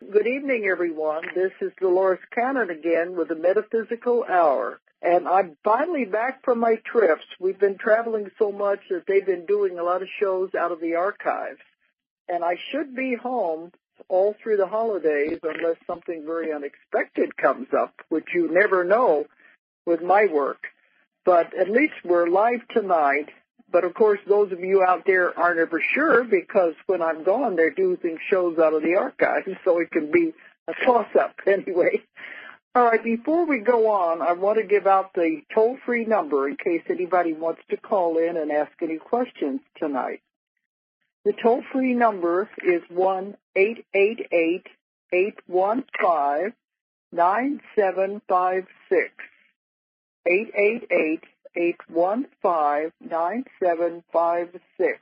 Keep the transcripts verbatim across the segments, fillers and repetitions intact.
Good evening, everyone. This is Dolores Cannon again with the Metaphysical Hour. And I'm finally back from my trips. We've been traveling so much that they've been doing a lot of shows out of the archives. And I should be home all through the holidays unless something very unexpected comes up, which you never know with my work. But at least we're live tonight. But, of course, those of you out there aren't ever sure because when I'm gone, they're doing shows out of the archives, so it can be a toss-up anyway. All right, before we go on, I want to give out the toll-free number in case anybody wants to call in and ask any questions tonight. The toll-free number is one eight eight eight, eight one five, nine seven five six. eight eight eight, eight one five, nine seven five six.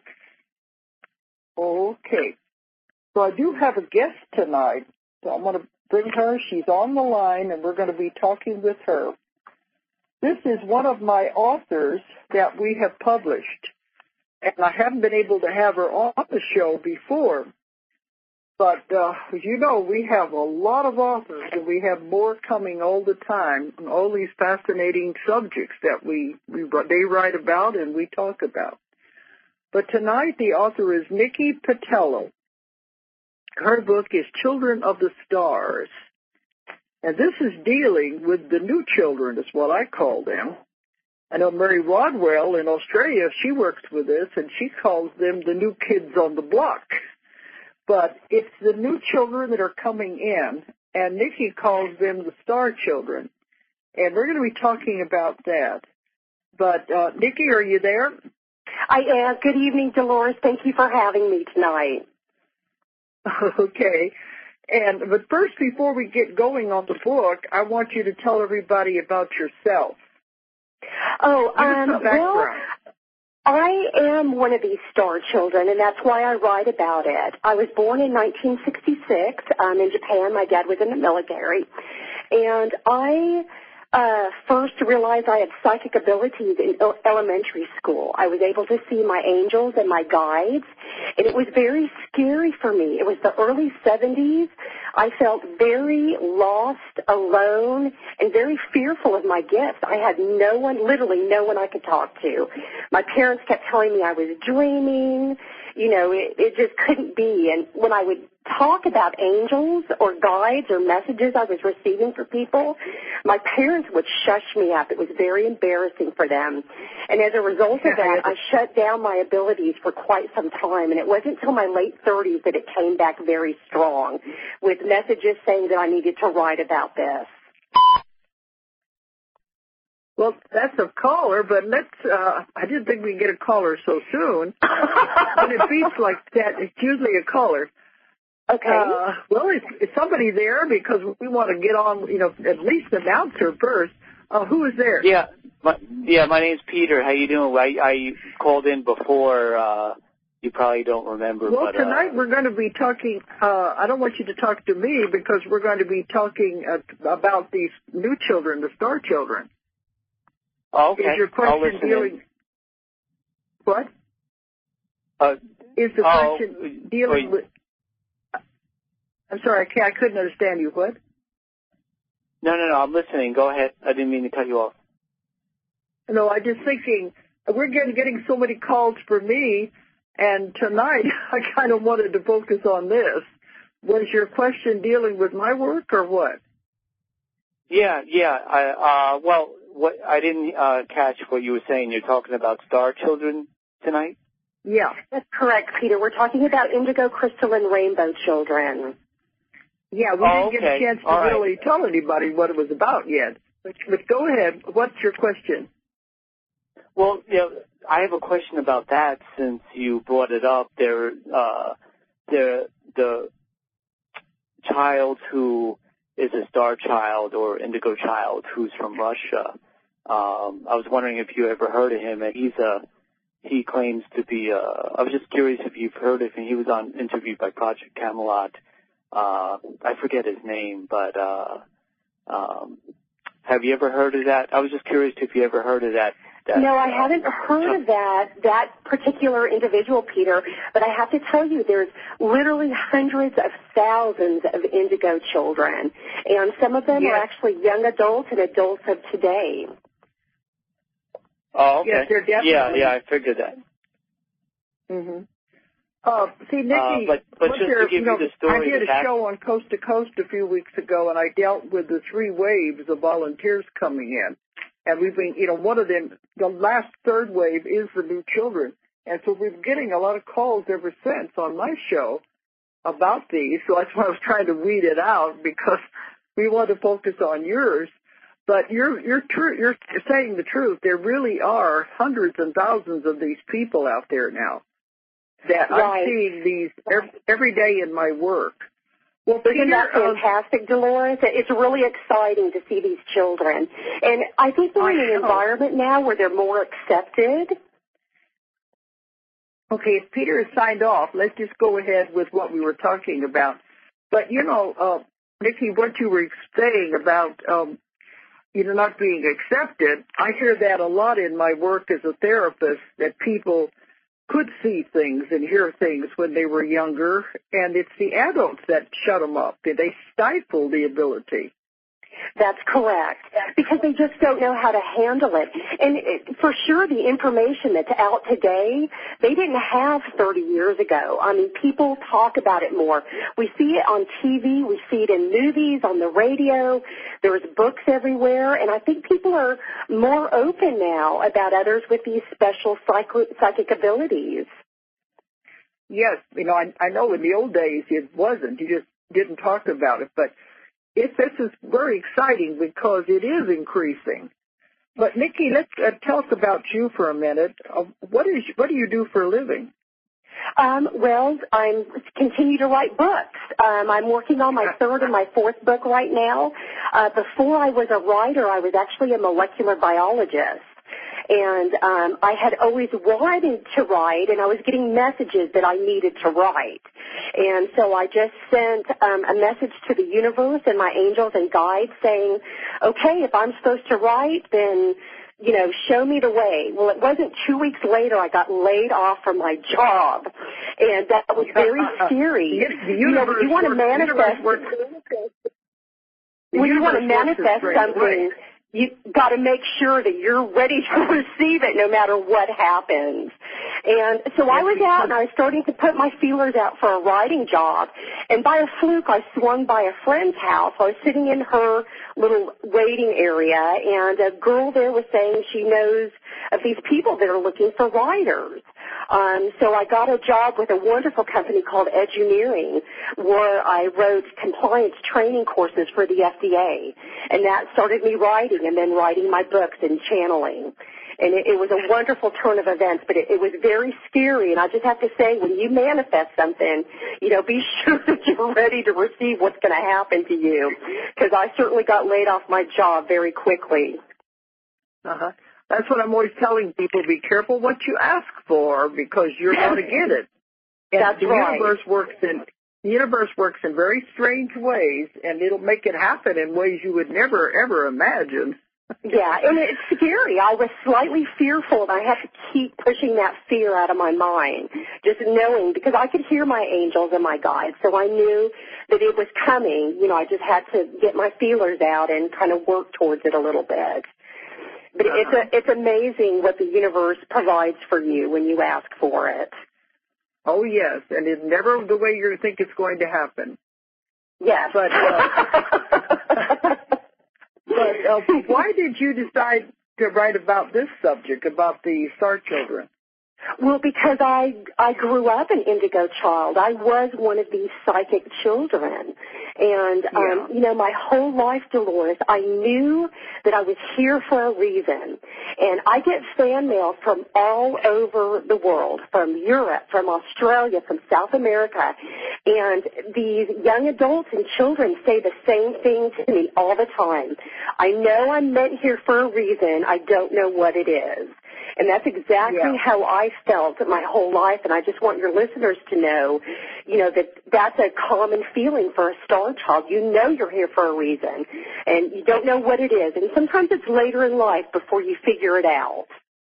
Okay. So I do have a guest tonight, so I'm going to bring her. She's on the line, and we're going to be talking with her. This is one of my authors that we have published, and I haven't been able to have her on the show before. But, uh, you know, we have a lot of authors, and we have more coming all the time on all these fascinating subjects that we, we they write about and we talk about. But tonight the author is Nikki Patello. Her book is Children of the Stars. And this is dealing with the new children, is what I call them. I know Mary Rodwell in Australia, she works with this, and she calls them the new kids on the block. But it's the new children that are coming in, and Nikki calls them the star children. And we're going to be talking about that. But, uh, Nikki, are you there? I am. Good evening, Dolores. Thank you for having me tonight. Okay. And but first, before we get going on the book, I want you to tell everybody about yourself. Oh, um, well, I am one of these star children, and that's why I write about it. I was born in nineteen sixty-six um, in Japan. My dad was in the military. And I uh, first realized I had psychic abilities in elementary school. I was able to see my angels and my guides, and it was very scary for me. It was the early seventies. I felt very lost, alone, and very fearful of my gifts. I had no one, literally no one I could talk to. My parents kept telling me I was dreaming. You know, it, it just couldn't be. And when I would talk about angels or guides or messages I was receiving for people, my parents would shush me up. It was very embarrassing for them. And as a result of that, I shut down my abilities for quite some time. And it wasn't until my late thirties that it came back very strong with messages saying that I needed to write about this. Well, that's a caller, but let's, uh, I didn't think we'd get a caller so soon. When it beats like that, it's usually a caller. Okay. Uh, well, is, is somebody there? Because we want to get on, you know, at least announce her first. Uh, who is there? Yeah, my, yeah, my name's Peter. How you doing? I, I called in before. Uh, you probably don't remember. Well, but, tonight uh, we're going to be talking, uh, I don't want you to talk to me because we're going to be talking uh, about these new children, the star children. Oh, okay. Is your question I'll listen dealing? In. What? Uh, is the oh, question dealing wait. with? I'm sorry, I, can't, I couldn't understand you. What? No, no, no. I'm listening. Go ahead. I didn't mean to cut you off. No, I'm just thinking we're getting getting so many calls for me, and tonight I kind of wanted to focus on this. Was your question dealing with my work or what? Yeah, yeah. I, uh, well. What I didn't uh, catch what you were saying. You're talking about star children tonight? Yeah. That's correct, Peter. We're talking about indigo, crystalline, rainbow children. Yeah, we oh, didn't okay. get a chance to All really right. tell anybody what it was about yet. But, but go ahead. What's your question? Well, you know, I have a question about that since you brought it up. There, uh, the the child who is a star child or indigo child who's from Russia. Um, I was wondering if you ever heard of him. And he's a he claims to be. A, I was just curious if you've heard of him. He was on interviewed by Project Camelot. Uh, I forget his name, but uh, um, have you ever heard of that? I was just curious if you ever heard of that That, no, I haven't heard of that, that particular individual, Peter, but I have to tell you there's literally hundreds of thousands of indigo children, and some of them yes. are actually young adults and adults of today. Oh, okay. Yes, they're definitely. Yeah, yeah, I figured that. Mm-hmm. Uh, see, Nikki, uh, but, but just there, to give you, know, you the story, I did a that, show on Coast to Coast a few weeks ago, and I dealt with the three waves of volunteers coming in. And we've been, you know, one of them, the last third wave is the new children. And so we've been getting a lot of calls ever since on my show about these. So that's why I was trying to weed it out, because we want to focus on yours. But you're you're true. You're saying the truth. There really are hundreds and thousands of these people out there now that right. I'm seeing these every, every day in my work. Well, Isn't Peter, that fantastic, uh, Dolores? It's really exciting to see these children. And I think we're in an environment now where they're more accepted. Okay, if Peter has signed off, let's just go ahead with what we were talking about. But, you know, uh, Nikki, what you were saying about, um, you know, not being accepted, I hear that a lot in my work as a therapist, that people could see things and hear things when they were younger, and it's the adults that shut them up. They stifle the ability. That's correct, because they just don't know how to handle it. And it, for sure, the information that's out today, they didn't have thirty years ago. I mean, people talk about it more. We see it on T V. We see it in movies, on the radio. There's books everywhere. And I think people are more open now about others with these special psych- psychic abilities. Yes. You know, I, I know in the old days it wasn't. You just didn't talk about it. But It, this is very exciting because it is increasing. But Nikki, let's uh, talk about you for a minute. Uh, what is what do you do for a living? Um, well, I'm continue to write books. Um, I'm working on my third and my fourth book right now. Uh, before I was a writer, I was actually a molecular biologist. And um, I had always wanted to write, and I was getting messages that I needed to write. And so I just sent um, a message to the universe and my angels and guides saying, okay, if I'm supposed to write, then, you know, show me the way. Well, it wasn't two weeks later I got laid off from my job, and that was very scary. The you know, you want to manifest. When you want to manifest something, you got to make sure that you're ready to receive it no matter what happens. And so I was out and I was starting to put my feelers out for a writing job. And by a fluke, I swung by a friend's house. I was sitting in her little waiting area, and a girl there was saying she knows of these people that are looking for writers. Um, so I got a job with a wonderful company called Eduneering, where I wrote compliance training courses for the F D A. And that started me writing and then writing my books and channeling. And it, it was a wonderful turn of events, but it, it was very scary. And I just have to say, when you manifest something, you know, be sure that you're ready to receive what's going to happen to you. Because I certainly got laid off my job very quickly. Uh-huh. That's what I'm always telling people, be careful what you ask for, because you're going to get it. And That's the right. universe works in the universe works in very strange ways, and it'll make it happen in ways you would never, ever imagine. Yeah, and it's scary. I was slightly fearful, and I had to keep pushing that fear out of my mind, just knowing, because I could hear my angels and my guides, so I knew that it was coming. You know, I just had to get my feelers out and kind of work towards it a little bit. But uh-huh. it's a, it's amazing what the universe provides for you when you ask for it. Oh, yes, and it's never the way you think it's going to happen. Yes. But, uh, but uh, why did you decide to write about this subject, about the star children? Well, because I I grew up an indigo child. I was one of these psychic children. And, um, yeah. you know, my whole life, Dolores, I knew that I was here for a reason. And I get fan mail from all over the world, from Europe, from Australia, from South America. And these young adults and children say the same thing to me all the time. I know I'm meant here for a reason. I don't know what it is. And that's exactly yeah. how I felt my whole life, and I just want your listeners to know, you know, that that's a common feeling for a star child. You know you're here for a reason, and you don't know what it is. And sometimes it's later in life before you figure it out.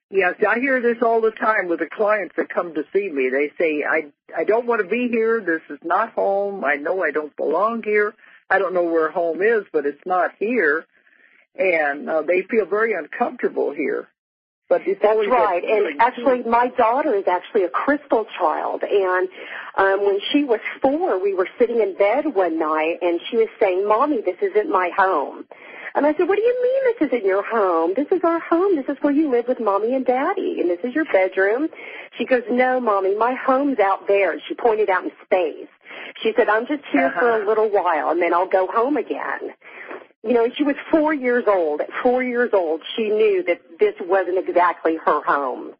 Yes, I hear this all the time with the clients that come to see me. They say, I, I don't want to be here. This is not home. I know I don't belong here. I don't know where home is, but it's not here. And uh, they feel very uncomfortable here. But it's That's right. And actually, my daughter is actually a crystal child. And um, when she was four, we were sitting in bed one night, and she was saying, Mommy, this isn't my home. And I said, what do you mean this isn't your home? This is our home. This is where you live with Mommy and Daddy, and this is your bedroom. She goes, no, Mommy, my home's out there. And she pointed out in space. She said, I'm just here uh-huh. for a little while, and then I'll go home again. You know, she was four years old. At four years old, she knew that this wasn't exactly her home.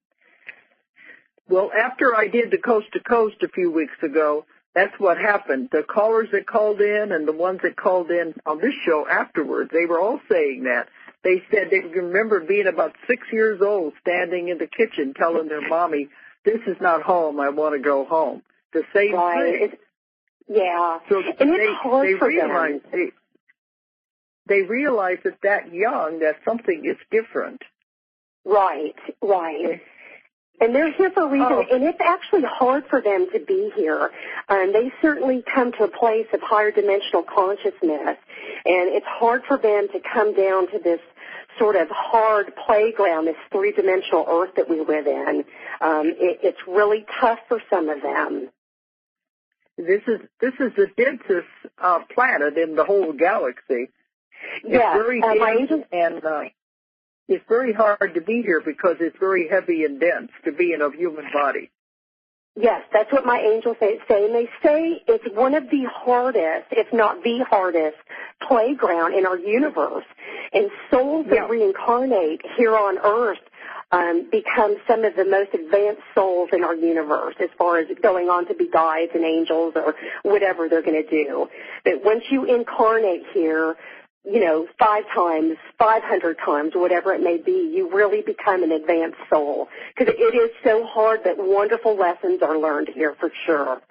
Well, after I did the Coast to Coast a few weeks ago, that's what happened. The callers that called in and the ones that called in on this show afterwards, they were all saying that. They said they remember being about six years old, standing in the kitchen telling their mommy, this is not home, I want to go home. The same right. thing. It's, yeah. So and they, it's hard they for realize, them. They, they realize that that young, that something is different. Right, right. And they're here for a reason, oh. and it's actually hard for them to be here. Um, they certainly come to a place of higher dimensional consciousness, and it's hard for them to come down to this sort of hard playground, this three-dimensional earth that we live in. Um, it, it's really tough for some of them. This is this is the densest uh, planet in the whole galaxy. It's yes, very uh, my dense, angel- and uh, it's very hard to be here because it's very heavy and dense to be in a human body. Yes, that's what my angels say. And they say it's one of the hardest, if not the hardest, playground in our universe. And souls yeah. that reincarnate here on Earth um, become some of the most advanced souls in our universe as far as going on to be guides and angels or whatever they're going to do. But once you incarnate here, you know, five times, five hundred times, whatever it may be, you really become an advanced soul. Because it is so hard, but wonderful lessons are learned here for sure.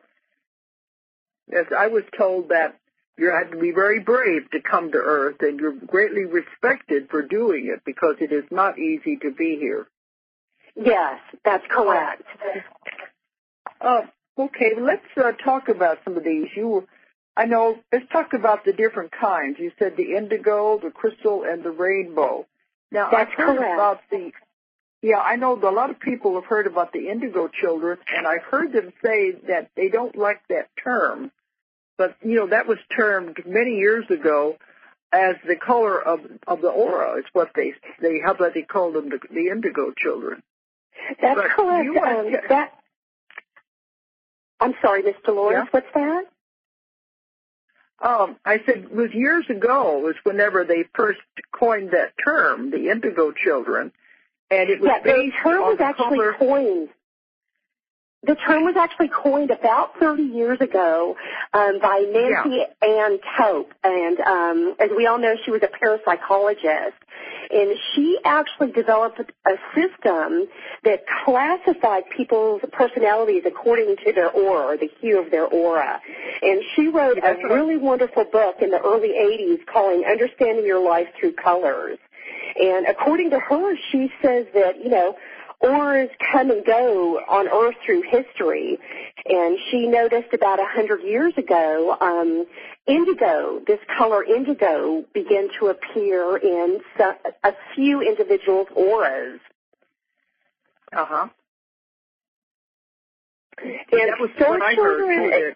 Yes, I was told that you had to be very brave to come to Earth, and you're greatly respected for doing it because it is not easy to be here. Yes, that's correct. Uh, okay, let's uh, talk about some of these. You I know, let's talk about the different kinds. You said the indigo, the crystal, and the rainbow. Now, That's I've heard correct. about the, yeah, I know a lot of people have heard about the indigo children, and I've heard them say that they don't like that term. But, you know, that was termed many years ago as the color of of the aura. It's what they, they how about they call them the, the indigo children. That's but correct. You um, that, I'm sorry, Miss Dolores, yeah? What's that? Um, I said it was years ago, it was whenever they first coined that term, the indigo children, and it was yeah, based the term on was the actually color. coined. The term was actually coined about thirty years ago um, by Nancy yeah. Ann Cope, and um, as we all know, she was a parapsychologist, and she actually developed a system that classified people's personalities according to their aura, or the hue of their aura. And she wrote yeah, a really wonderful book in the early eighties called Understanding Your Life Through Colors. And according to her, she says that, you know, auras come and go on Earth through history, and she noticed about a hundred years ago, um, indigo, this color indigo, began to appear in some, a few individuals' auras. Uh huh. And that was what I heard too. That,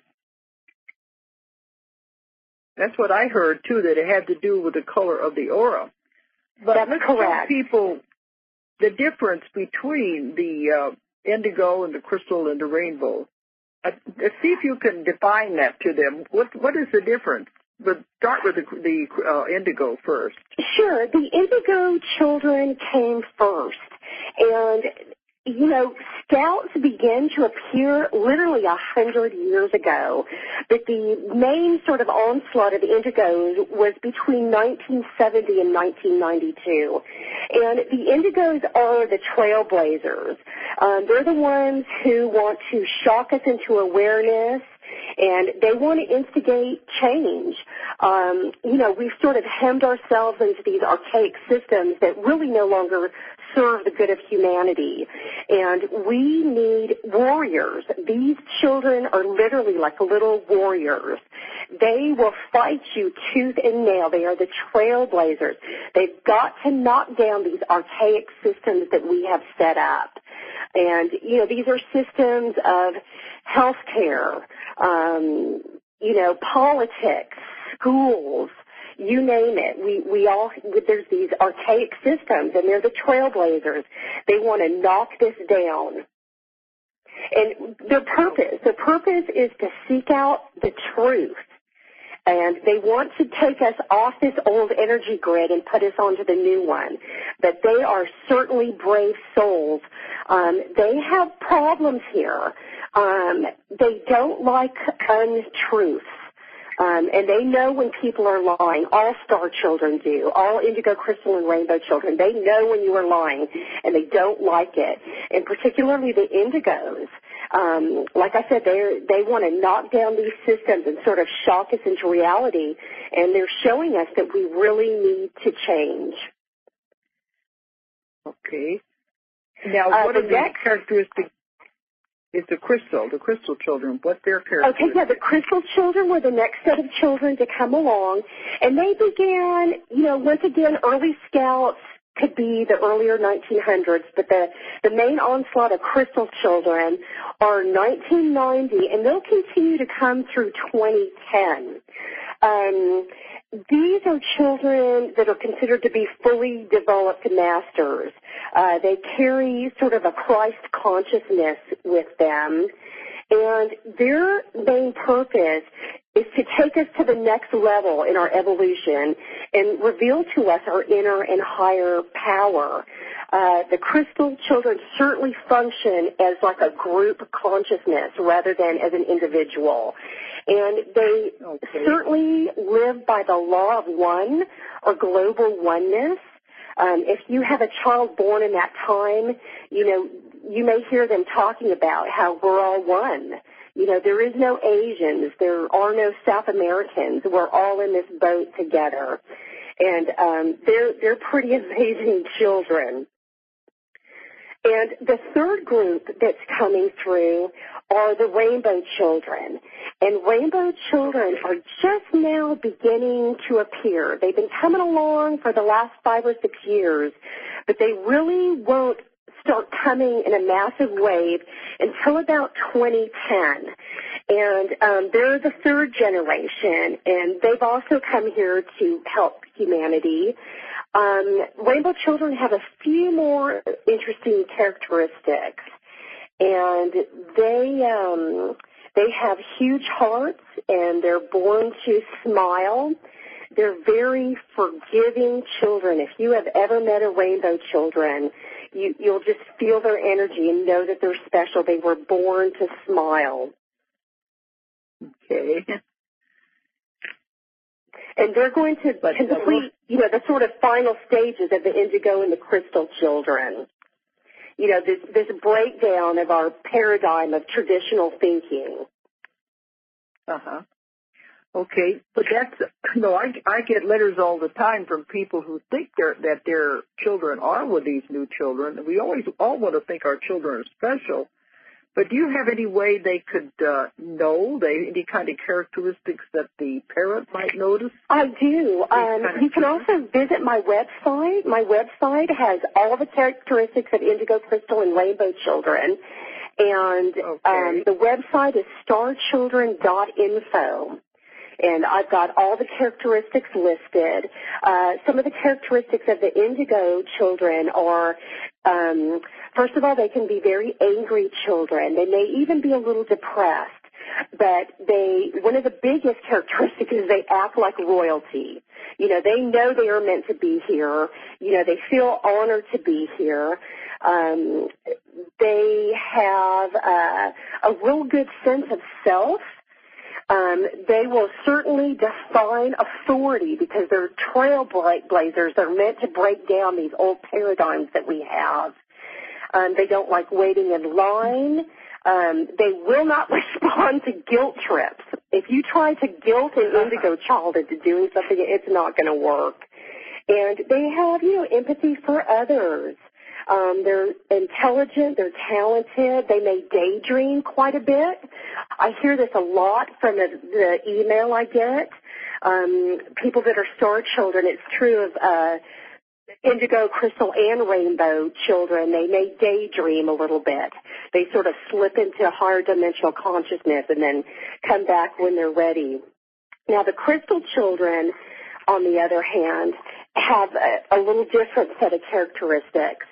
that's what I heard too. That it had to do with the color of the aura. But that's let's correct. tell people the difference between the uh, indigo and the crystal and the rainbow. Uh, let's see if you can define that to them. What What is the difference? But start with the, the uh, indigo first. Sure. The indigo children came first. And, you know, scouts began to appear literally a hundred years ago. But the main sort of onslaught of the indigos was between nineteen seventy and nineteen ninety-two. And the indigos are the trailblazers. Um, they're the ones who want to shock us into awareness and they want to instigate change. Um, you know, we've sort of hemmed ourselves into these archaic systems that really no longer serve the good of humanity. And we need warriors. These children are literally like little warriors. They will fight you tooth and nail. They are the trailblazers. They've got to knock down these archaic systems that we have set up. And, you know, these are systems of health care, um, you know, politics, schools, you name it. We, we all, there's these archaic systems, and they're the trailblazers. They want to knock this down. And their purpose, their purpose is to seek out the truth. And they want to take us off this old energy grid and put us onto the new one. But they are certainly brave souls. Um, they have problems here. Um, they don't like untruths. Um, and they know when people are lying. All star children do. All indigo, crystal, and rainbow children. They know when you are lying, and they don't like it. And particularly the indigos. Um, like I said, they they want to knock down these systems and sort of shock us into reality. And they're showing us that we really need to change. Okay. Now, uh, what the are the next, characteristics? Is the crystal, the crystal children, what's their characteristics? Okay, yeah, the crystal children were the next set of children to come along, and they began, you know, once again, early scouts could be the earlier nineteen hundreds, but the, the main onslaught of crystal children are nineteen ninety, and they'll continue to come through twenty ten. Um, these are children that are considered to be fully developed masters. Uh, they carry sort of a Christ consciousness with them, and their main purpose is to take us to the next level in our evolution and reveal to us our inner and higher power. Uh, the crystal children certainly function as like a group consciousness rather than as an individual. And they okay. certainly live by the law of one or global oneness. Um, if you have a child born in that time, you know, you may hear them talking about how we're all one. You know, there is no Asians. There are no South Americans. We're all in this boat together. And um, they're, they're pretty amazing children. And the third group that's coming through are the rainbow children. And rainbow children are just now beginning to appear. They've been coming along for the last five or six years, but they really won't start coming in a massive wave until about twenty ten. And um, they're the third generation, and they've also come here to help humanity. Um, rainbow children have a few more interesting characteristics, and they um, they have huge hearts, and they're born to smile. They're very forgiving children. If you have ever met a rainbow children, you, you'll just feel their energy and know that they're special. They were born to smile. Okay. And they're going to but complete, you know, the sort of final stages of the indigo and the crystal children. You know, this, this breakdown of our paradigm of traditional thinking. Uh-huh. Okay, but that's, you know, I, I get letters all the time from people who think they're, that their children are with these new children. We always all want to think our children are special. But do you have any way they could uh, know, they, any kind of characteristics that the parent might notice? I do. Um, you can also visit my website. My website has all the characteristics of indigo, crystal, and rainbow children. And okay. um, the website is star children dot info. And I've got all the characteristics listed. Uh, some of the characteristics of the indigo children are, um, first of all, they can be very angry children. They may even be a little depressed. But they, one of the biggest characteristics is they act like royalty. You know, they know they are meant to be here. You know, they feel honored to be here. Um, they have uh, a real good sense of self. Um, they will certainly define authority because they're trailblazers. They're meant to break down these old paradigms that we have. Um, they don't like waiting in line. Um, they will not respond to guilt trips. If you try to guilt an indigo child into doing something, it's not going to work. And they have, you know, empathy for others. Um, they're intelligent, they're talented, they may daydream quite a bit. I hear this a lot from the, the email I get. Um, people that are star children, it's true of uh, indigo, crystal, and rainbow children. They may daydream a little bit. They sort of slip into a higher dimensional consciousness and then come back when they're ready. Now, the crystal children, on the other hand, have a, a little different set of characteristics.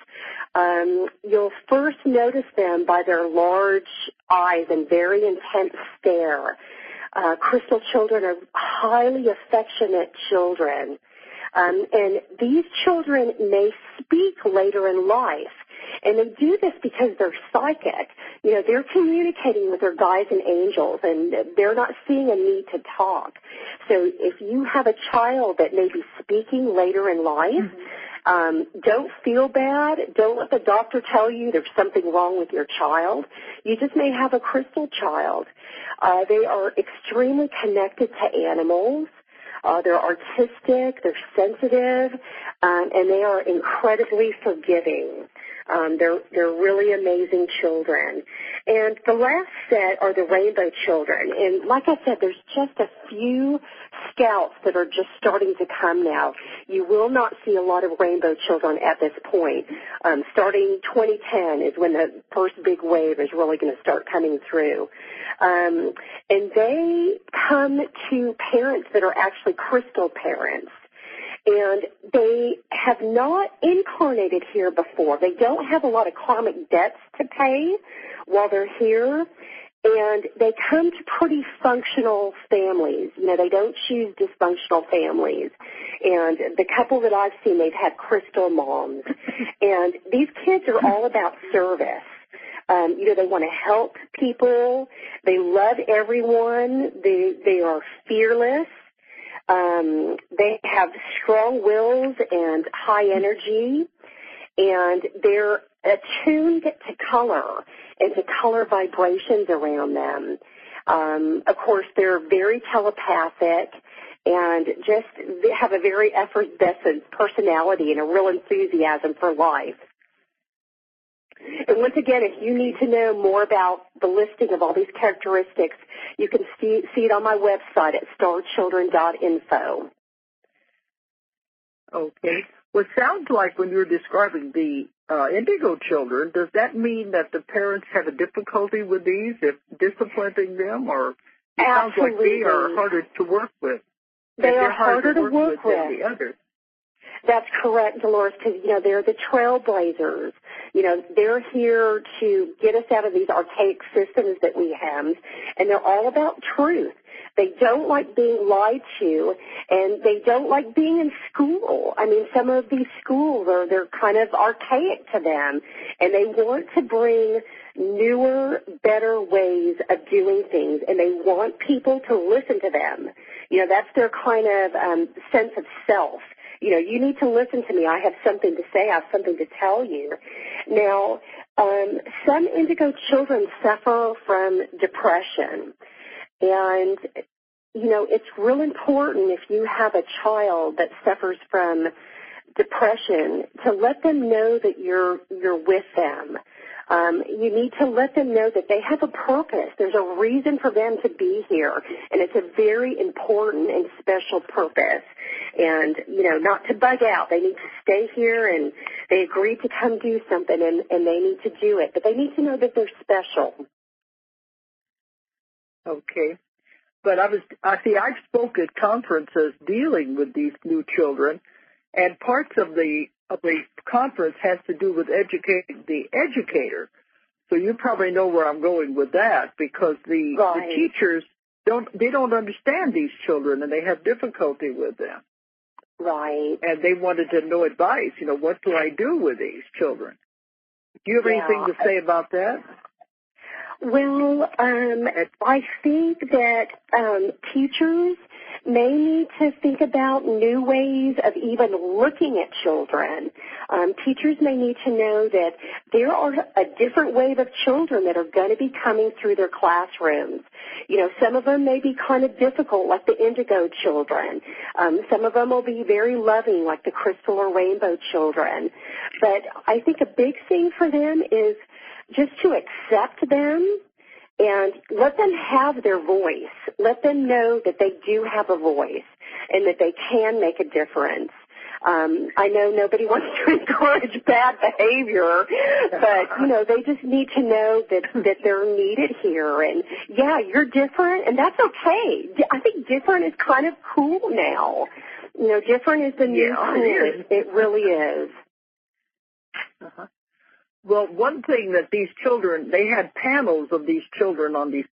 Um, you'll first notice them by their large eyes and very intense stare. Uh, crystal children are highly affectionate children. Um, and these children may speak later in life. And they do this because they're psychic. You know, they're communicating with their guides and angels, and they're not seeing a need to talk. So if you have a child that may be speaking later in life, mm-hmm. um, don't feel bad. Don't let the doctor tell you there's something wrong with your child. You just may have a crystal child. Uh, they are extremely connected to animals. Uh, they're artistic, they're sensitive, um, and they are incredibly forgiving. Um, they're they're really amazing children. And the last set are the rainbow children. And like I said, there's just a few scouts that are just starting to come now. You will not see a lot of rainbow children at this point. Um, starting twenty ten is when the first big wave is really going to start coming through. Um, and they come to parents that are actually crystal parents. And they have not incarnated here before. They don't have a lot of karmic debts to pay while they're here. And they come to pretty functional families. You know, they don't choose dysfunctional families. And the couple that I've seen, they've had crystal moms. And these kids are all about service. Um, you know, they want to help people. They love everyone. They they are fearless. Um, they have strong wills and high energy, and they're attuned to color and to color vibrations around them. Um, of course, they're very telepathic and just they have a very effervescent personality and a real enthusiasm for life. And once again, if you need to know more about the listing of all these characteristics, you can see, see it on my website at star children dot info. Okay. Well, it sounds like when you're describing the uh, indigo children, does that mean that the parents have a difficulty with these, if disciplining them, or it sounds like they are harder to work with? They are harder, harder to work, work with, with than the others. That's correct, Dolores, because, you know, they're the trailblazers. You know, they're here to get us out of these archaic systems that we have, and they're all about truth. They don't like being lied to, and they don't like being in school. I mean, some of these schools are, they're kind of archaic to them, and they want to bring newer, better ways of doing things, and they want people to listen to them. You know, that's their kind of um, sense of self. You know, you need to listen to me. I have something to say. I have something to tell you. Now, um, some indigo children suffer from depression. And, you know, it's real important if you have a child that suffers from depression to let them know that you're you're with them. Um, you need to let them know that they have a purpose. There's a reason for them to be here, and it's a very important and special purpose. And, you know, not to bug out. They need to stay here, and they agreed to come do something, and, and they need to do it. But they need to know that they're special. Okay. But I was, I see, I've spoke at conferences dealing with these new children, and parts of the of the conference has to do with educating the educator. So you probably know where I'm going with that, because the, right. the teachers don't they don't understand these children, and they have difficulty with them. Right. And they wanted to know advice. You know, what do I do with these children? Do you have yeah. anything to say about that? Well, um, I think that um, teachers may need to think about new ways of even looking at children. Um, teachers may need to know that there are a different wave of children that are going to be coming through their classrooms. You know, some of them may be kind of difficult, like the indigo children. Um, some of them will be very loving, like the crystal or rainbow children. But I think a big thing for them is just to accept them and let them have their voice. Let them know that they do have a voice and that they can make a difference. Um, I know nobody wants to encourage bad behavior, but, you know, they just need to know that, that they're needed here. And, yeah, you're different, and that's okay. I think different is kind of cool now. You know, different is the new yeah, cool. It, it really is. Uh-huh. Well, one thing that these children, they had panels of these children on these.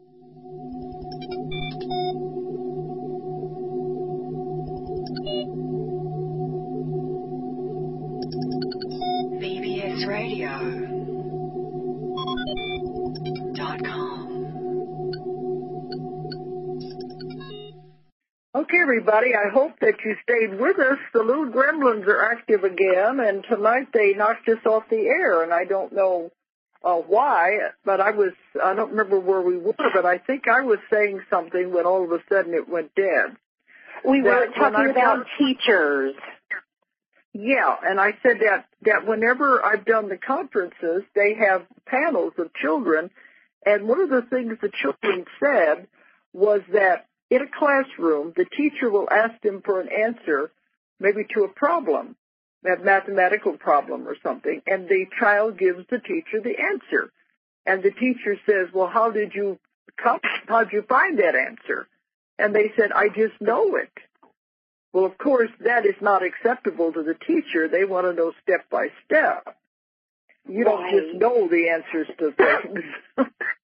B B S radio dot com. Okay, everybody, I hope that you stayed with us. The little gremlins are active again, and tonight they knocked us off the air, and I don't know uh, why, but I was, I don't remember where we were, but I think I was saying something when all of a sudden it went dead. We were That talking about done, teachers. Yeah, and I said that, that whenever I've done the conferences, they have panels of children, and one of the things the children said was that in a classroom, the teacher will ask them for an answer, maybe to a problem, a mathematical problem or something, and the child gives the teacher the answer. And the teacher says, well, how did you come, how did you find that answer? And they said, I just know it. Well, of course, that is not acceptable to the teacher. They want to know step by step. You don't Right. just know the answers to things.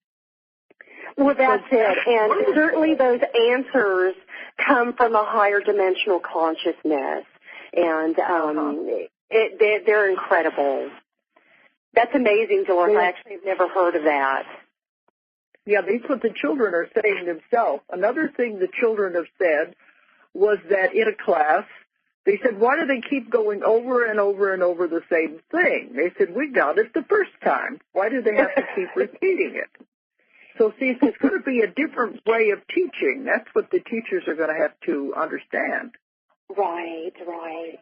Well, that's it. And certainly those answers come from a higher dimensional consciousness. And um, uh-huh. it, they, they're incredible. That's amazing, Doris. Yeah. I actually have never heard of that. Yeah, that's what the children are saying themselves. Another thing the children have said was that in a class, they said, why do they keep going over and over and over the same thing? They said, we got it the first time. Why do they have to keep repeating it? So, see, if it's going to be a different way of teaching, that's what the teachers are going to have to understand. Right, right.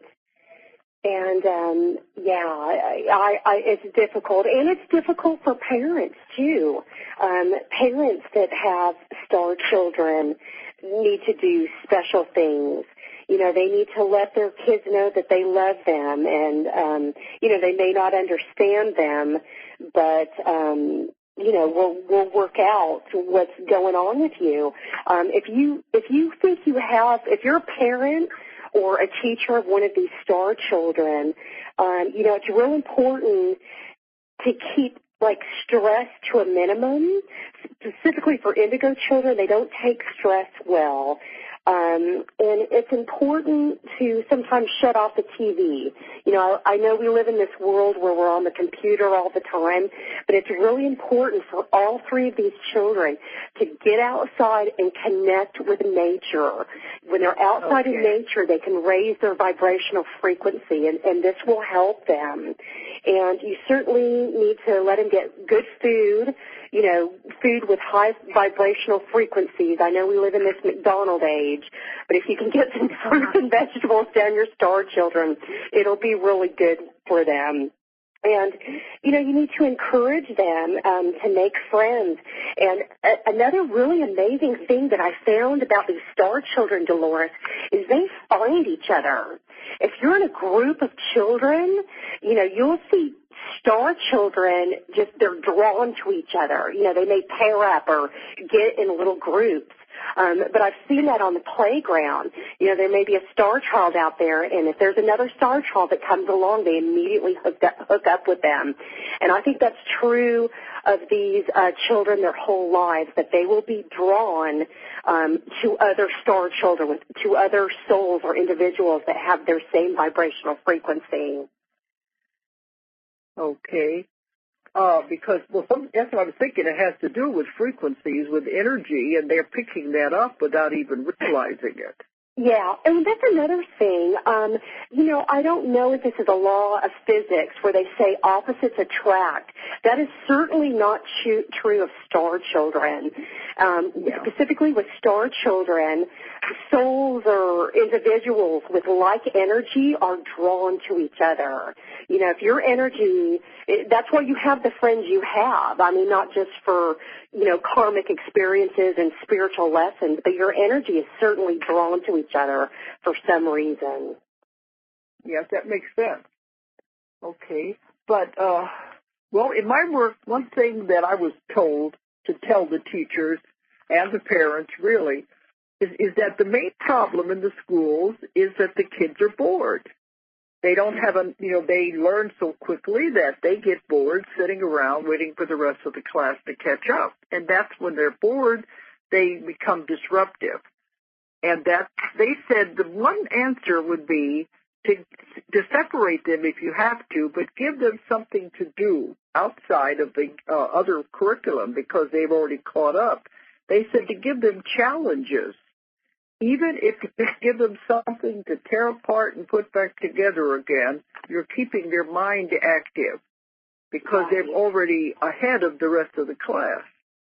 And, um, yeah, I, I, I, it's difficult. And it's difficult for parents, too. Um, parents that have star children need to do special things. You know, they need to let their kids know that they love them. And, um, you know, they may not understand them, but, um, you know, we'll, we'll work out what's going on with you. Um, if you, if you think you have, if you're a parent or a teacher of one of these star children, um, you know, it's real important to keep, like, stress to a minimum. Specifically for indigo children, they don't take stress well. Um, and it's important to sometimes shut off the T V. You know, I know we live in this world where we're on the computer all the time, but it's really important for all three of these children to get outside and connect with nature. When they're outside okay. in nature, they can raise their vibrational frequency, and, and this will help them. And you certainly need to let them get good food, you know, food with high vibrational frequencies. I know we live in this McDonald age, but if you can get some fruits and vegetables down your star children, it'll be really good for them. And, you know, you need to encourage them um, to make friends. And a- another really amazing thing that I found about these star children, Dolores, is they find each other. If you're in a group of children, you know, you'll see star children just, they're drawn to each other. You know, they may pair up or get in little groups. Um, but I've seen that on the playground. You know, there may be a star child out there, and if there's another star child that comes along, they immediately hook up, hook up with them. And I think that's true of these uh, children their whole lives, that they will be drawn um, to other star children, with, to other souls or individuals that have their same vibrational frequency. Okay. Uh, because, well, some, that's what I was thinking. It has to do with frequencies, with energy, and they're picking that up without even realizing it. Yeah, and that's another thing. Um, you know, I don't know if this is a law of physics where they say opposites attract. That is certainly not true, true of star children. Um, yeah. Specifically with star children, souls or individuals with like energy are drawn to each other. You know, if your energy, that's why you have the friends you have. I mean, not just for, you know, karmic experiences and spiritual lessons, but your energy is certainly drawn to each other for some reason. Yes, that makes sense. Okay. But, uh, well, in my work, one thing that I was told to tell the teachers and the parents, really, is, is that the main problem in the schools is that the kids are bored. They don't have a, you know, they learn so quickly that they get bored sitting around waiting for the rest of the class to catch up. And that's when they're bored, they become disruptive. And that, they said the one answer would be to, to separate them if you have to, but give them something to do outside of the uh, other curriculum because they've already caught up. They said to give them challenges. Even if you just give them something to tear apart and put back together again, you're keeping their mind active because right. they're already ahead of the rest of the class.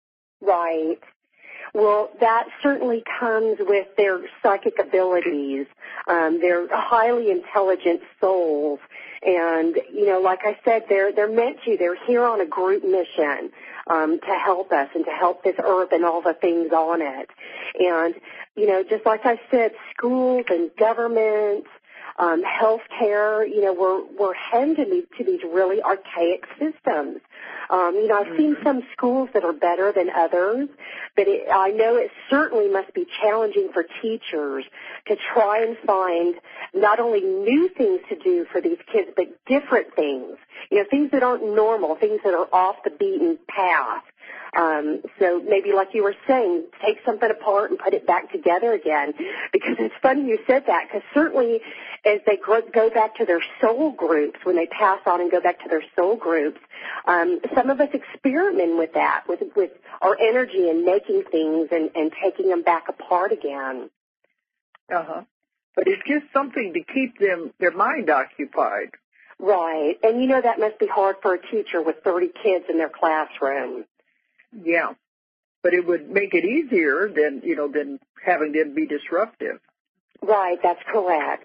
Right. Well, that certainly comes with their psychic abilities. Um, they're highly intelligent souls. And, you know, like I said, they're, they're meant to. They're here on a group mission um, to help us and to help this earth and all the things on it. And, you know, just like I said, schools and governments, um, healthcare, you know, we're, we're heading to these, to these really archaic systems. Um, you know, I've mm-hmm. seen some schools that are better than others, but it, I know it certainly must be challenging for teachers to try and find not only new things to do for these kids, but different things. You know, things that aren't normal, things that are off the beaten path. Um, so maybe like you were saying, take something apart and put it back together again. Because it's funny you said that, because certainly as they grow, go back to their soul groups, when they pass on and go back to their soul groups, um, some of us experiment with that, with, with our energy and making things and, and taking them back apart again. Uh-huh. But it's just something to keep them, their mind occupied. Right. And you know that must be hard for a teacher with thirty kids in their classroom. Yeah, but it would make it easier than, you know, than having them be disruptive. Right, that's correct.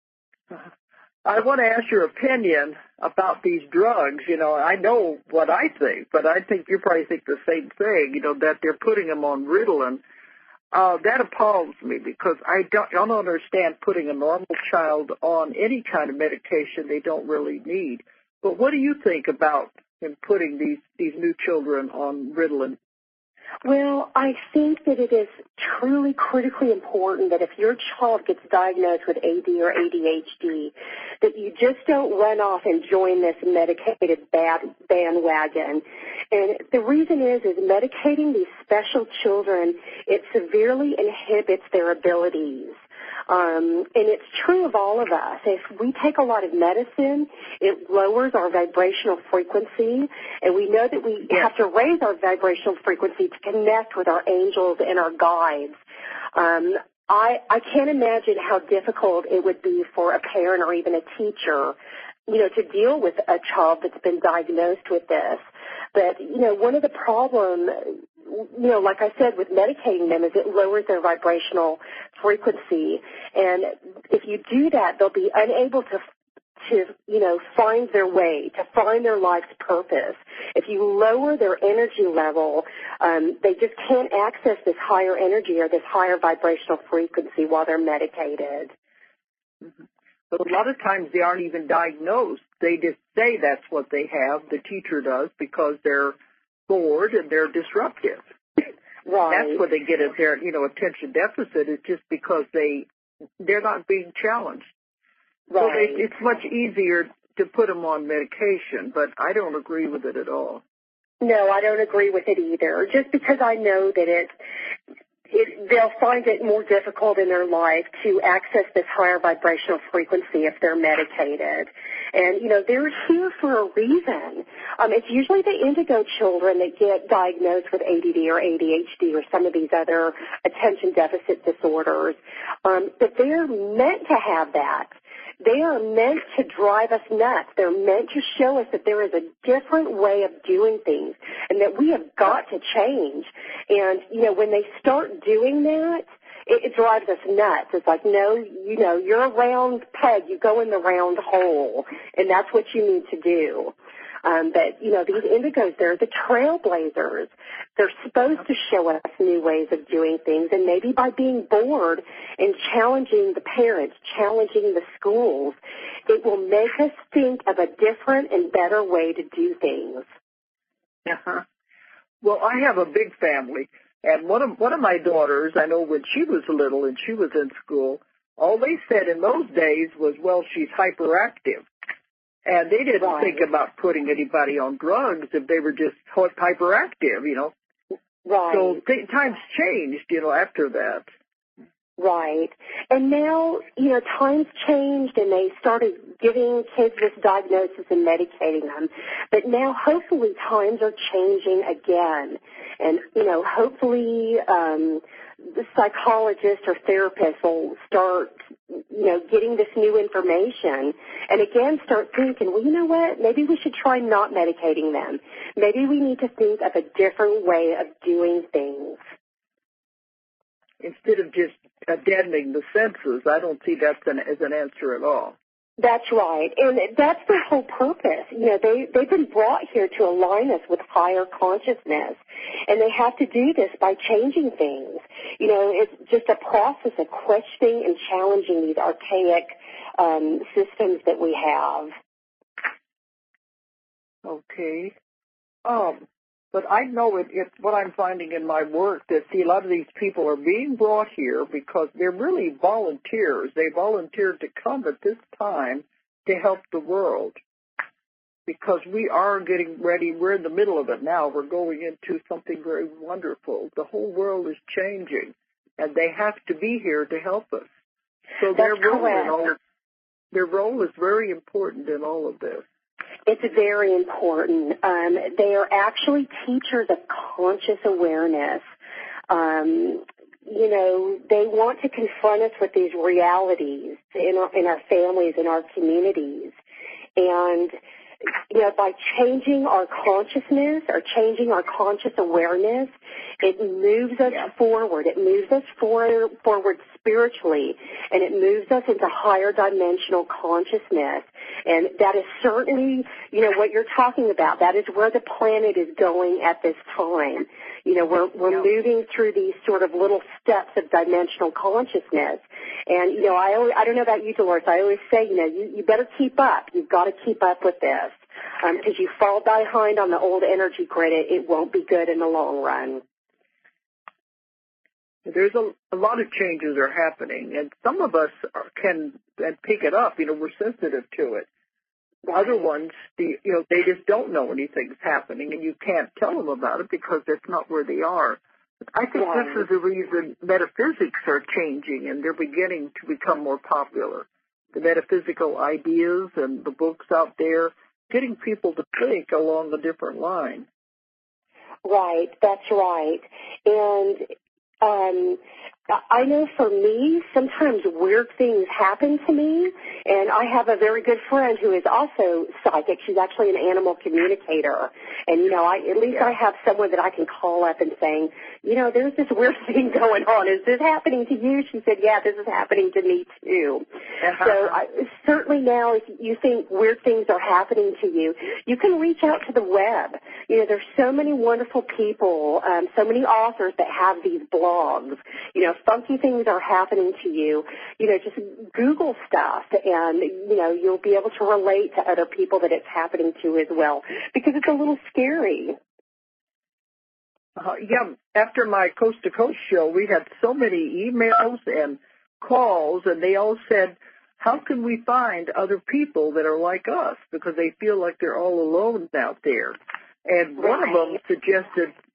I want to ask your opinion about these drugs. You know, I know what I think, but I think you probably think the same thing, you know, that they're putting them on Ritalin. Uh, that appalls me because I don't, I don't understand putting a normal child on any kind of medication they don't really need. But what do you think about in putting these, these new children on Ritalin? Well, I think that it is truly critically important that if your child gets diagnosed with A D or A D H D, that you just don't run off and join this medicated bad bandwagon. And the reason is, is medicating these special children, it severely inhibits their abilities. Um, and it's true of all of us. If we take a lot of medicine, it lowers our vibrational frequency, and we know that we have to raise our vibrational frequency to connect with our angels and our guides. Um, I, I can't imagine how difficult it would be for a parent or even a teacher, you know, to deal with a child that's been diagnosed with this. But, you know, one of the problems, you know, like I said, with medicating them is it lowers their vibrational frequency. And if you do that, they'll be unable to, to, you know, find their way, to find their life's purpose. If you lower their energy level, um, they just can't access this higher energy or this higher vibrational frequency while they're medicated. Mm-hmm. But a lot of times they aren't even diagnosed. They just say that's what they have, the teacher does, because they're bored and they're disruptive. Right. That's what they get as their, you know, attention deficit is just because they, they're not being challenged. Right. So they, it's much easier to put them on medication, but I don't agree with it at all. No, I don't agree with it either. Just because I know that it, it, they'll find it more difficult in their life to access this higher vibrational frequency if they're medicated. And, you know, they're here for a reason. Um, it's usually the indigo children that get diagnosed with A D D or A D H D or some of these other attention deficit disorders. Um, but they're meant to have that. They are meant to drive us nuts. They're meant to show us that there is a different way of doing things and that we have got to change. And, you know, when they start doing that, it, it drives us nuts. It's like, no, you know, you're a round peg. You go in the round hole, and that's what you need to do. Um, but, you know, these indigos, they're the trailblazers. They're supposed to show us new ways of doing things, and maybe by being bored and challenging the parents, challenging the schools, it will make us think of a different and better way to do things. Uh-huh. Well, I have a big family, and one of, one of my daughters, I know when she was little and she was in school, all they said in those days was, well, she's hyperactive. And they didn't right. think about putting anybody on drugs if they were just hyperactive, you know. Right. So th- times changed, you know, after that. Right. And now, you know, times changed and they started giving kids this diagnosis and medicating them. But now, hopefully, times are changing again. And, you know, hopefully um, the psychologist or therapist will start, you know, getting this new information and again start thinking, well, you know what, maybe we should try not medicating them. Maybe we need to think of a different way of doing things. Instead of just uh, deadening the senses, I don't see that as an answer at all. That's right, and that's their whole purpose. You know, they, they've been brought here to align us with higher consciousness, and they have to do this by changing things. You know, it's just a process of questioning and challenging these archaic um, systems that we have. Okay. Um, but I know it, it's what I'm finding in my work that, see, a lot of these people are being brought here because they're really volunteers. They volunteered to come at this time to help the world because we are getting ready. We're in the middle of it now. We're going into something very wonderful. The whole world is changing, and they have to be here to help us. So their role, in all, their role is very important in all of this. It's very important. Um, they are actually teachers of conscious awareness. Um, you know, they want to confront us with these realities in our, in our families, in our communities. And, you know, by changing our consciousness or changing our conscious awareness, it moves us yeah. forward. It moves us forward, forward spiritually, and it moves us into higher dimensional consciousness. And that is certainly, you know, what you're talking about. That is where the planet is going at this time. You know, we're we're yeah. moving through these sort of little steps of dimensional consciousness. And, you know, I always, I don't know about you, Dolores, I always say, you know, you, you better keep up. You've got to keep up with this. Because um, you fall behind on the old energy grid, it, it won't be good in the long run. There's a, a lot of changes are happening, and some of us are, can and pick it up. You know, we're sensitive to it. Right. Other ones, the, you know, they just don't know anything's happening, and you can't tell them about it because that's not where they are. But I think right. this is the reason metaphysics are changing, and they're beginning to become more popular. The metaphysical ideas and the books out there, getting people to think along a different line. Right, that's right. And um, I know for me, sometimes weird things happen to me, and I have a very good friend who is also psychic. She's actually an animal communicator, and, you know, I, at least yeah. I have someone that I can call up and saying, you know, there's this weird thing going on. Is this happening to you? She said, yeah, this is happening to me, too. Uh-huh. So I, certainly now, if you think weird things are happening to you, you can reach out to the web. You know, there's so many wonderful people, um, so many authors that have these blogs. You know, funky things are happening to you, you know, just Google stuff and, you know, you'll be able to relate to other people that it's happening to as well because it's a little scary. Uh, yeah, after my Coast to Coast show, we had so many emails and calls, and they all said, how can we find other people that are like us because they feel like they're all alone out there? And one right. of them suggested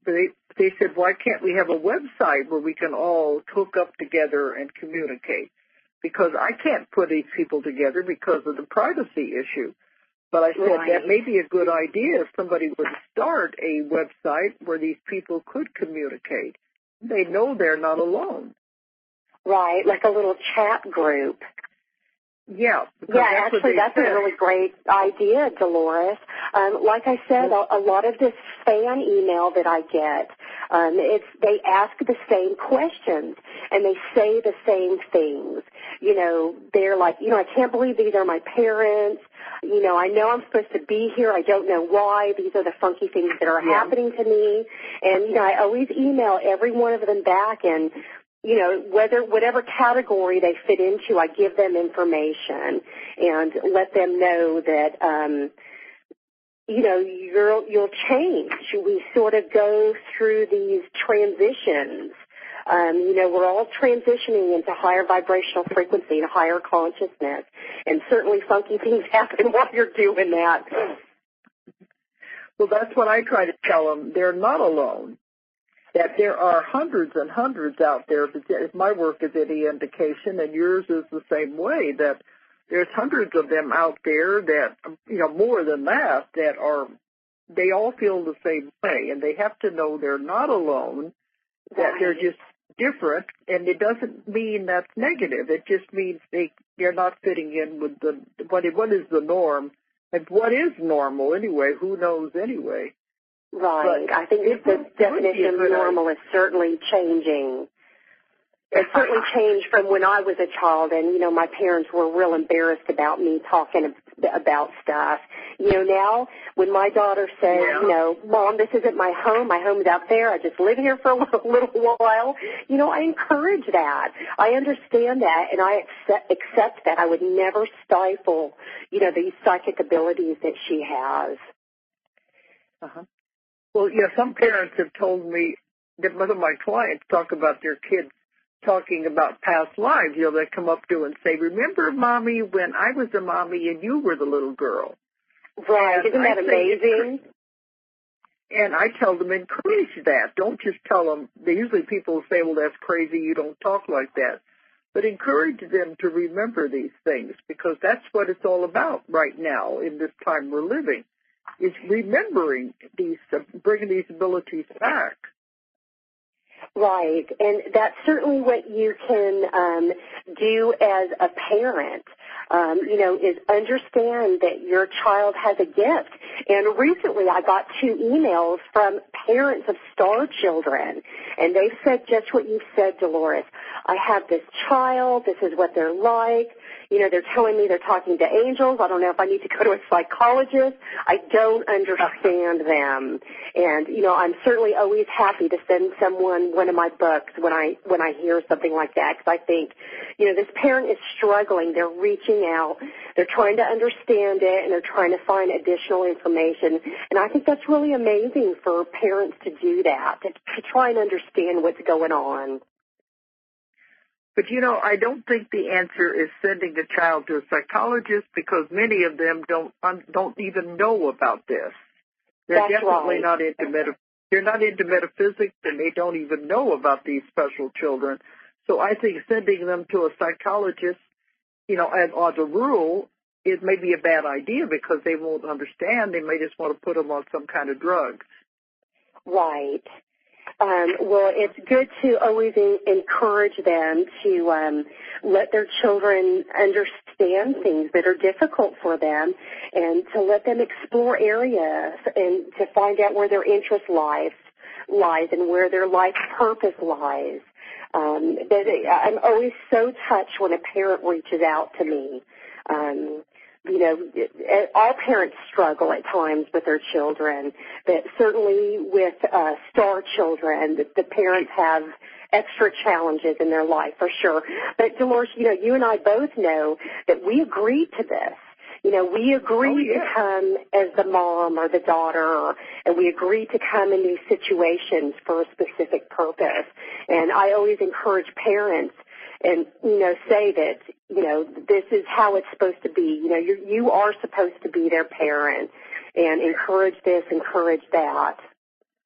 they, they said, why can't we have a website where we can all hook up together and communicate? Because I can't put these people together because of the privacy issue. But I said right. that may be a good idea if somebody would start a website where these people could communicate. They know they're not alone. Right, like a little chat group. Yeah. Yeah, that's actually, that's said. a really great idea, Dolores. Um, like I said, a, a lot of this fan email that I get, um, it's they ask the same questions and they say the same things. You know, they're like, you know, I can't believe these are my parents. You know, I know I'm supposed to be here. I don't know why. These are the funky things that are yeah. happening to me. And, you know, I always email every one of them back, and you know, whether whatever category they fit into, I give them information and let them know that, um, you know, you'll, you'll change. We sort of go through these transitions. Um, you know, we're all transitioning into higher vibrational frequency and higher consciousness, and certainly funky things happen while you're doing that. Well, that's what I try to tell them. They're not alone. That there are hundreds and hundreds out there, if my work is any indication, and yours is the same way, that there's hundreds of them out there that, you know, more than that, that are, they all feel the same way, and they have to know they're not alone, that they're just different, and it doesn't mean that's negative. It just means they, they're not fitting in with the, what, what is the norm, and what is normal anyway, who knows anyway. Right. But I think the definition of normal is certainly changing. It certainly changed from when I was a child, and, you know, my parents were real embarrassed about me talking about stuff. You know, now when my daughter says, yeah. you know, Mom, this isn't my home. My home is out there. I just live here for a little, little while. You know, I encourage that. I understand that, and I accept, accept that. I would never stifle, you know, these psychic abilities that she has. Uh-huh. Well, yeah, some parents have told me that one of my clients talk about their kids talking about past lives. You know, they come up to and say, remember, Mommy, when I was a mommy and you were the little girl? Right. And Isn't that I amazing? And I tell them, encourage that. Don't just tell them. Usually people say, well, that's crazy. You don't talk like that. But encourage them to remember these things, because that's what it's all about right now in this time we're living. Is remembering these, uh, bringing these abilities back. Right, and that's certainly what you can um, do as a parent. Um, you know, is understand that your child has a gift. And recently I got two emails from parents of star children, and they said just what you said, Dolores. I have this child. This is what they're like. You know, they're telling me they're talking to angels. I don't know if I need to go to a psychologist. I don't understand them. And, you know, I'm certainly always happy to send someone one of my books when I when I hear something like that, because I think, you know, this parent is struggling. They're reaching out. They're trying to understand it, and they're trying to find additional information. And I think that's really amazing for parents to do that, to, to try and understand what's going on. But, you know, I don't think the answer is sending a child to a psychologist, because many of them don't um, don't even know about this. They're That's definitely right. not into meta- they're not into metaphysics, and they don't even know about these special children. So I think sending them to a psychologist, you know, as, as a rule, it may be a bad idea, because they won't understand. They may just want to put them on some kind of drugs. Right. Um, well, it's good to always in, encourage them to um, let their children understand things that are difficult for them, and to let them explore areas and to find out where their interest lies, lies and where their life purpose lies. Um, that I'm always so touched when a parent reaches out to me. Um, You know, all parents struggle at times with their children, but certainly with uh, star children, the, the parents have extra challenges in their life for sure. But Dolores, you know, you and I both know that we agreed to this. You know, we agreed oh, yeah. to come as the mom or the daughter, and we agreed to come in these situations for a specific purpose. And I always encourage parents and, you know, say that, you know, this is how it's supposed to be. You know, you you are supposed to be their parent, and encourage this, encourage that.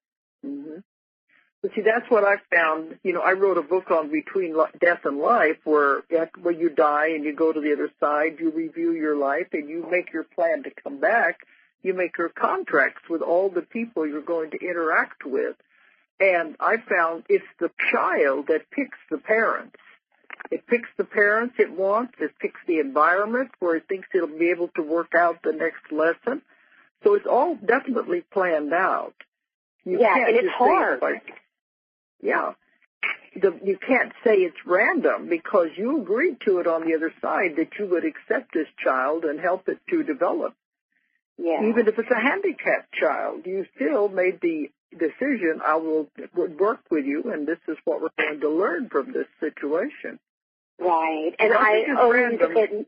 Mm-hmm. But see, that's what I found. You know, I wrote a book on Between Death and Life, where where you die and you go to the other side, you review your life, and you make your plan to come back. You make your contracts with all the people you're going to interact with. And I found it's the child that picks the parents. It picks the parents it wants. It picks the environment where it thinks it'll be able to work out the next lesson. So it's all definitely planned out. You yeah, can't and it's just hard. Say, like, yeah. The, you can't say it's random because you agreed to it on the other side that you would accept this child and help it to develop. Yeah. Even if it's a handicapped child, you still made the decision, I will work with you, and this is what we're going to learn from this situation. Right. And I always, ad-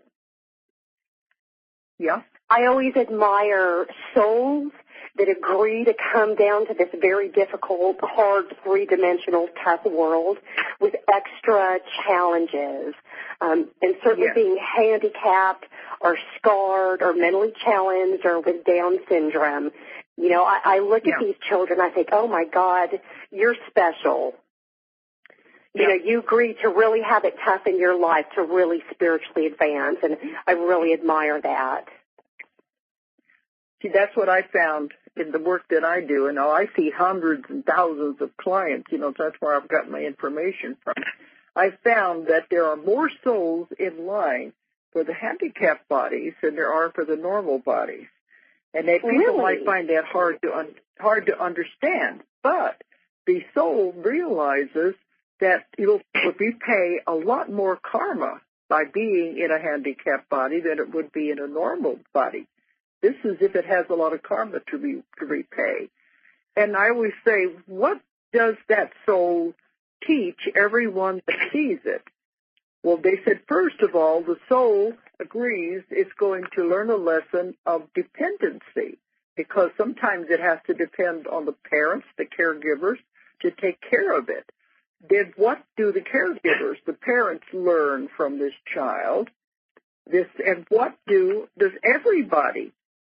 yeah. I always admire souls that agree to come down to this very difficult, hard, three-dimensional, tough world with extra challenges. Um, and certainly yes. being handicapped or scarred or mentally challenged or with Down syndrome. You know, I, I look yeah. at these children, I think, oh, my God, you're special. You yeah. know, you agreed to really have it tough in your life to really spiritually advance, and I really admire that. See, that's what I found in the work that I do, and now I see hundreds and thousands of clients, you know, that's where I've got my information from. I found that there are more souls in line for the handicapped bodies than there are for the normal bodies. And that people really? might find that hard to un- hard to understand. But the soul realizes that it'll repay a lot more karma by being in a handicapped body than it would be in a normal body. This is if it has a lot of karma to, re- to repay. And I always say, what does that soul teach everyone that sees it? Well, they said, first of all, the soul agrees it's going to learn a lesson of dependency because sometimes it has to depend on the parents, the caregivers, to take care of it. Then what do the caregivers, the parents, learn from this child? This, and what do does everybody?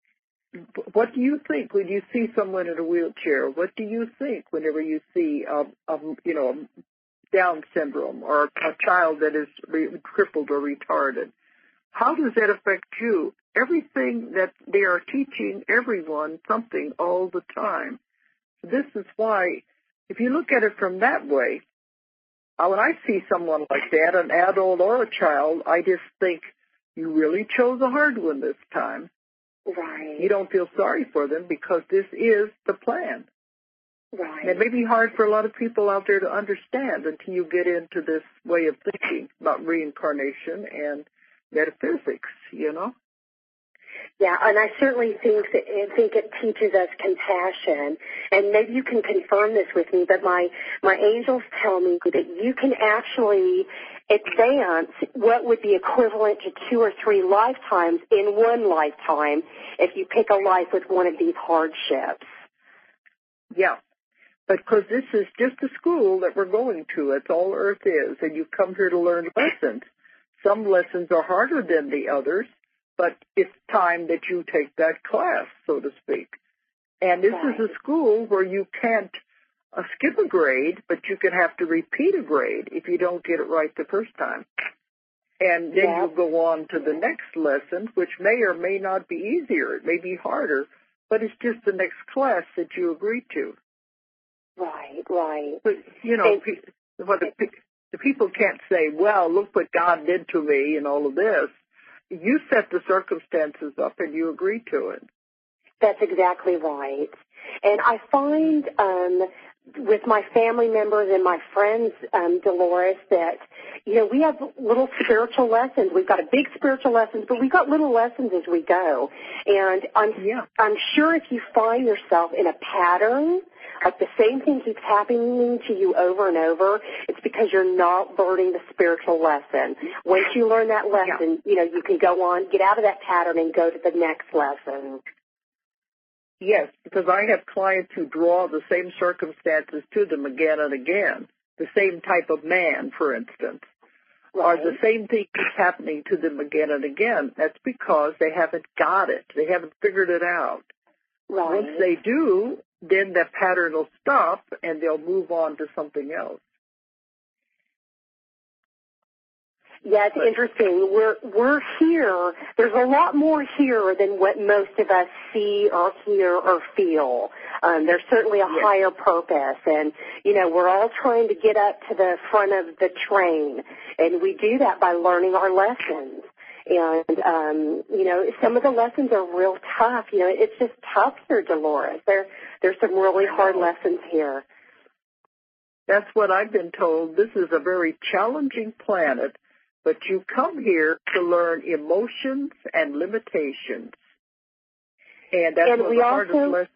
What do you think when you see someone in a wheelchair? What do you think whenever you see, a, a, you know, Down syndrome or a child that is re- crippled or retarded? How does that affect you? Everything that they are teaching everyone something all the time. This is why, if you look at it from that way, uh, when I see someone like that, an adult or a child, I just think, you really chose a hard one this time. Right. You don't feel sorry for them because this is the plan. Right. And it may be hard for a lot of people out there to understand until you get into this way of thinking about reincarnation and metaphysics, you know? Yeah, and I certainly think that I think it teaches us compassion. And maybe you can confirm this with me, but my, my angels tell me that you can actually advance what would be equivalent to two or three lifetimes in one lifetime if you pick a life with one of these hardships. Yeah. But because this is just a school that we're going to, it's all Earth is, and you come here to learn lessons. Some lessons are harder than the others, but it's time that you take that class, so to speak. And this right. is a school where you can't uh, skip a grade, but you can have to repeat a grade if you don't get it right the first time. And then yeah. you'll go on to the next lesson, which may or may not be easier. It may be harder, but it's just the next class that you agree to. Right, right. But, you know, and, pe- what the, the people can't say, well, look what God did to me and all of this. You set the circumstances up and you agree to it. That's exactly right. And I find um, with my family members and my friends, um, Dolores, that, you know, we have little spiritual lessons. We've got a big spiritual lessons, but we've got little lessons as we go. And I'm, yeah. I'm sure if you find yourself in a pattern, like the same thing keeps happening to you over and over, it's because you're not learning the spiritual lesson. Once you learn that lesson, yeah. you know, you can go on, get out of that pattern and go to the next lesson. Yes, because I have clients who draw the same circumstances to them again and again, the same type of man, for instance, right. or the same thing keeps happening to them again and again. That's because they haven't got it. They haven't figured it out. Right. Once they do, then the pattern will stop and they'll move on to something else. Yeah, it's interesting. We're we're here. There's a lot more here than what most of us see or hear or feel. Um, there's certainly a yes. higher purpose, and you know we're all trying to get up to the front of the train, and we do that by learning our lessons. And um, you know, some of the lessons are real tough. You know, it's just tough here, Dolores. There there's some really hard lessons here. That's what I've been told. This is a very challenging planet. But you come here to learn emotions and limitations. And that's and what we the also, hardest lesson.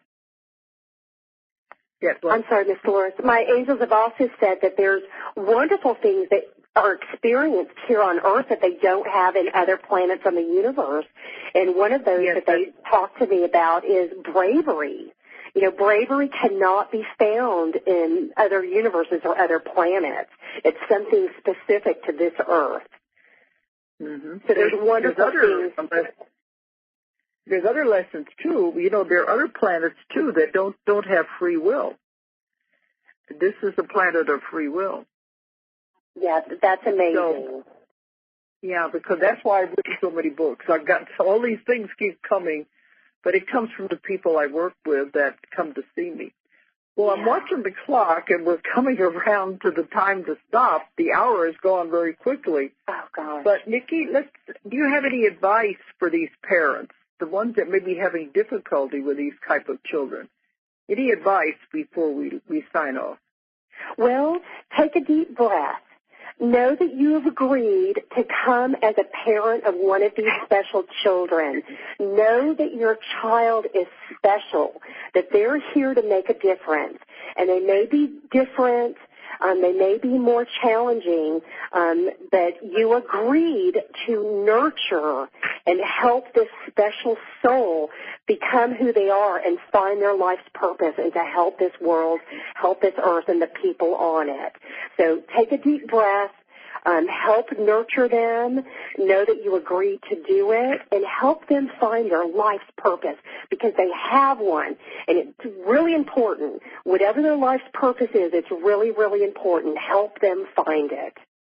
Yes, I'm sorry, Miss Dolores. My angels have also said that there's wonderful things that are experienced here on Earth that they don't have in other planets on the universe. And one of those yes, that they talk to me about is bravery. You know, bravery cannot be found in other universes or other planets. It's something specific to this Earth. Mm-hmm. So there's, there's wonderful there's other, things. There's other lessons, too. You know, there are other planets, too, that don't, don't have free will. This is a planet of free will. Yeah, that's amazing. So, yeah, because that's why I've written so many books. I've got all these things keep coming. But it comes from the people I work with that come to see me. Well, yeah. I'm watching the clock, and we're coming around to the time to stop. The hour has gone very quickly. Oh, gosh. But, Nikki, let's, do you have any advice for these parents, the ones that may be having difficulty with these type of children? Any advice before we, we sign off? Well, take a deep breath. Know that you have agreed to come as a parent of one of these special children. Know that your child is special, that they're here to make a difference. And they may be different, um, they may be more challenging, um, but you agreed to nurture and help this special soul become who they are and find their life's purpose and to help this world, help this earth and the people on it. So take a deep breath, um, help nurture them, know that you agreed to do it, and help them find their life's purpose because they have one. And it's really important. Whatever their life's purpose is, it's really, really important. Help them find it.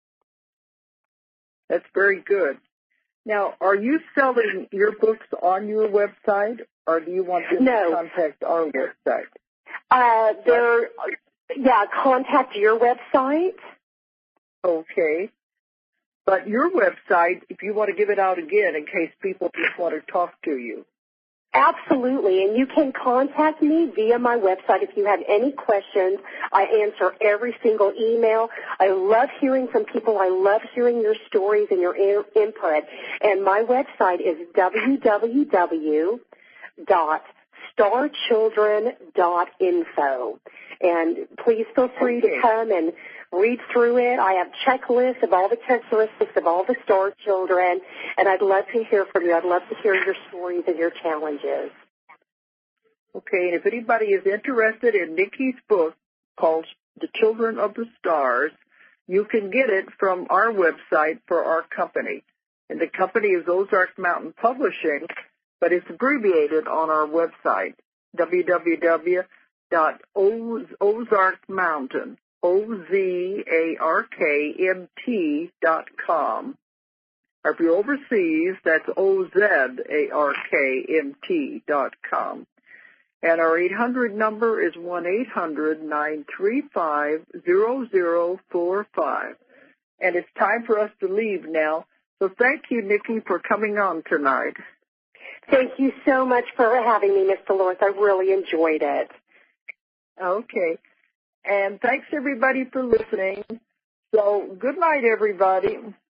That's very good. Now, are you selling your books on your website, or do you want them no. to contact our website? Uh, they're, yeah, contact your website. Okay. But your website, if you want to give it out again in case people just want to talk to you. Absolutely, and you can contact me via my website if you have any questions. I answer every single email. I love hearing from people. I love hearing your stories and your in- input. And my website is w w w dot star children dot info. And please feel free okay. to come and read through it. I have checklists of all the characteristics of all the star children, and I'd love to hear from you. I'd love to hear your stories and your challenges. Okay, and if anybody is interested in Nikki's book called The Children of the Stars, you can get it from our website for our company. And the company is Ozark Mountain Publishing, but it's abbreviated on our website, w w w dot ozark mountain O Z A R K M T dot com. Or if you're overseas, that's O Z A R K M T dot com. And our eight hundred number is one eight hundred nine three five zero zero four five. And it's time for us to leave now. So thank you, Nikki, for coming on tonight. Thank you so much for having me, Miss Dolores. I really enjoyed it. Okay. And thanks, everybody, for listening. So good night, everybody.